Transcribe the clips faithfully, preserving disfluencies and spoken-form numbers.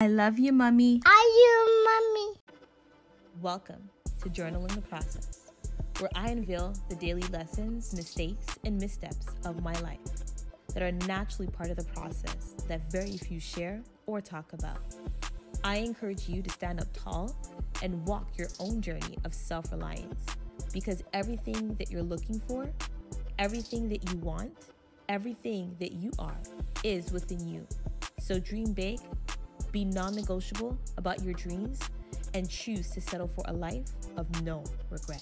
I love you, Mummy. I love you, Mummy. Welcome to Journaling the Process, where I unveil the daily lessons, mistakes, and missteps of my life that are naturally part of the process that very few share or talk about. I encourage you to stand up tall and walk your own journey of self-reliance, because everything that you're looking for, everything that you want, everything that you are is within you. So dream big, be non-negotiable about your dreams, and choose to settle for a life of no regret.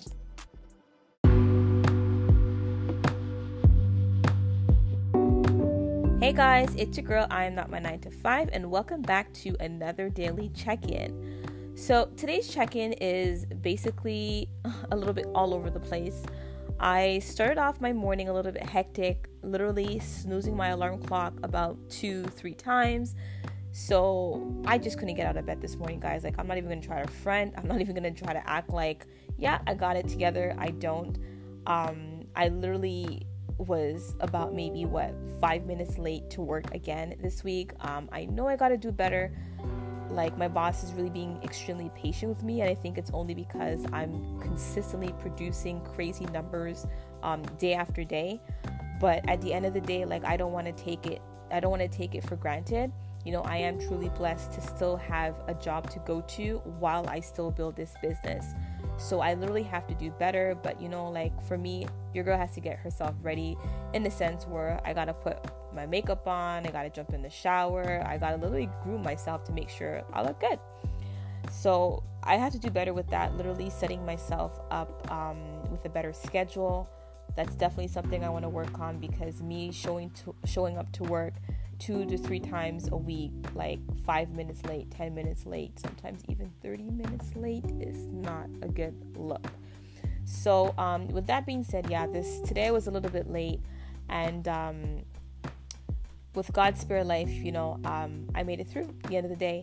Hey guys, it's your girl, I am not my nine to five, and welcome back to another daily check-in. So today's check-in is basically a little bit all over the place. I started off my morning a little bit hectic, literally snoozing my alarm clock about two, three times. So I just couldn't get out of bed this morning, guys. Like, I'm not even going to try to front. I'm not even going to try to act like, yeah, I got it together. I don't. Um, I literally was about maybe, what, five minutes late to work again this week. Um, I know I got to do better. Like, my boss is really being extremely patient with me, and I think it's only because I'm consistently producing crazy numbers um, day after day. But at the end of the day, like, I don't want to take it. I don't want to take it for granted. You know, I am truly blessed to still have a job to go to while I still build this business. So I literally have to do better. But, you know, like, for me, your girl has to get herself ready in the sense where I got to put my makeup on, I got to jump in the shower, I got to literally groom myself to make sure I look good. So I have to do better with that, literally setting myself up um, with a better schedule. That's definitely something I want to work on, because me showing to, showing up to work two to three times a week, like five minutes late, ten minutes late, sometimes even thirty minutes late, is not a good look. So um, with that being said, yeah, this today was a little bit late, and um, with God's spare life, you know, um, I made it through the end of the day.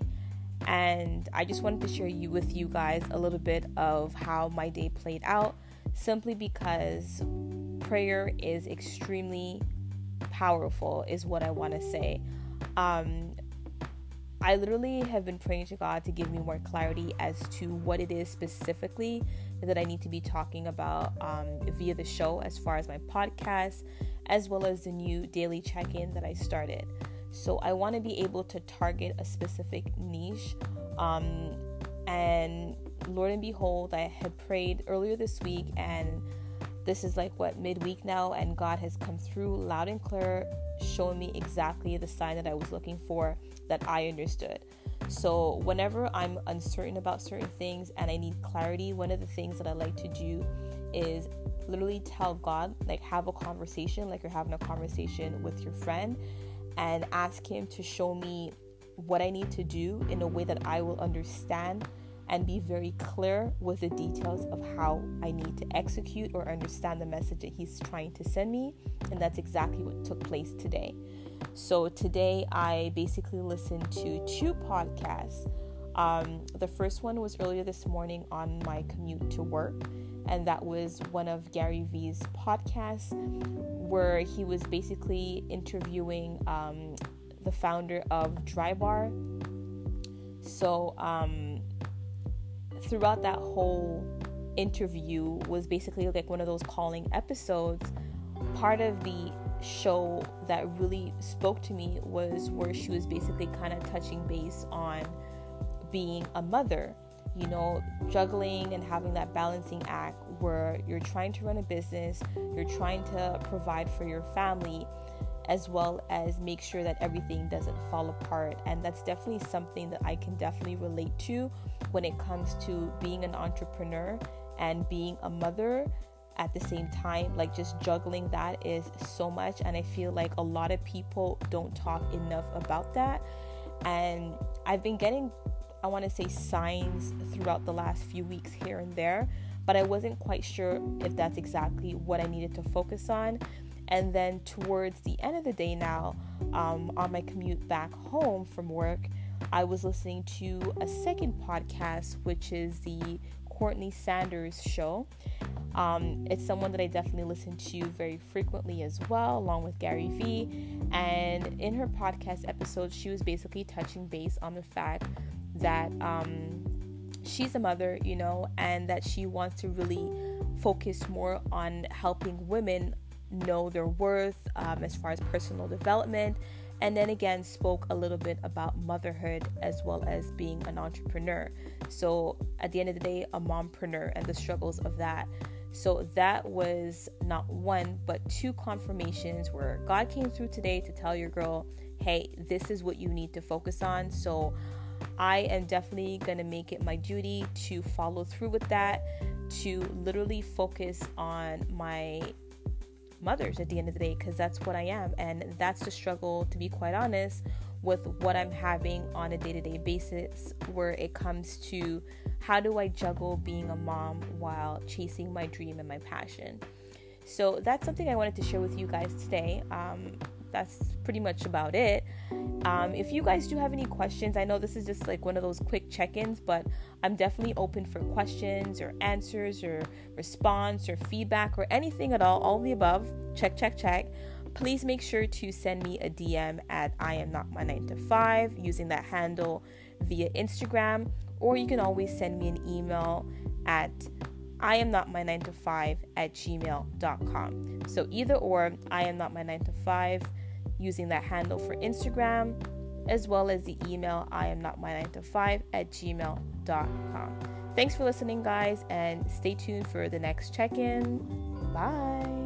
And I just wanted to share you with you guys a little bit of how my day played out, simply because prayer is extremely powerful, is what I want to say. Um, I literally have been praying to God to give me more clarity as to what it is specifically that I need to be talking about um, via the show, as far as my podcast, as well as the new daily check-in that I started. So I want to be able to target a specific niche. Um, and Lord and behold, I had prayed earlier this week, and this is like what midweek now, and God has come through loud and clear, showing me exactly the sign that I was looking for, that I understood. So whenever I'm uncertain about certain things and I need clarity, one of the things that I like to do is literally tell God, like, have a conversation, like you're having a conversation with your friend, and ask him to show me what I need to do in a way that I will understand and be very clear with the details of how I need to execute or understand the message that he's trying to send me. And that's exactly what took place today. So today I basically listened to two podcasts. Um, the first one was earlier this morning on my commute to work, and that was one of Gary Vee's podcasts, where he was basically interviewing um, the founder of Drybar. So um, throughout that whole interview was basically like one of those calling episodes. Part of the show that really spoke to me was where she was basically kind of touching base on being a mother, you know, juggling and having that balancing act where you're trying to run a business, you're trying to provide for your family, as well as make sure that everything doesn't fall apart. And that's definitely something that I can definitely relate to when it comes to being an entrepreneur and being a mother at the same time. Like, just juggling that is so much, and I feel like a lot of people don't talk enough about that. And I've been getting, I want to say, signs throughout the last few weeks here and there, but I wasn't quite sure if that's exactly what I needed to focus on. And then towards the end of the day now, um, on my commute back home from work, I was listening to a second podcast, which is the Courtney Sanders show. Um, it's someone that I definitely listen to very frequently as well, along with Gary Vee. And in her podcast episode, she was basically touching base on the fact that um, she's a mother, you know, and that she wants to really focus more on helping women know their worth um, as far as personal development. And then again, spoke a little bit about motherhood as well as being an entrepreneur. So at the end of the day, a mompreneur and the struggles of that. So that was not one, but two confirmations where God came through today to tell your girl, hey, this is what you need to focus on. So I am definitely going to make it my duty to follow through with that, to literally focus on my mothers at the end of the day, because that's what I am. And that's the struggle, to be quite honest, with what I'm having on a day-to-day basis, where it comes to how do I juggle being a mom while chasing my dream and my passion. So that's something I wanted to share with you guys today. Um, that's pretty much about it. Um, if you guys do have any questions, I know this is just like one of those quick check-ins, but I'm definitely open for questions or answers or response or feedback or anything at all, all of the above. Check, check, check. Please make sure to send me a D M at I am not my nine to five using that handle via Instagram, or you can always send me an email at I am not my nine to five at gmail dot com. So either or, I am not my nine to five using that handle for Instagram, as well as the email I am not my nine to five at gmail dot com. Thanks for listening, guys, and stay tuned for the next check-in. Bye.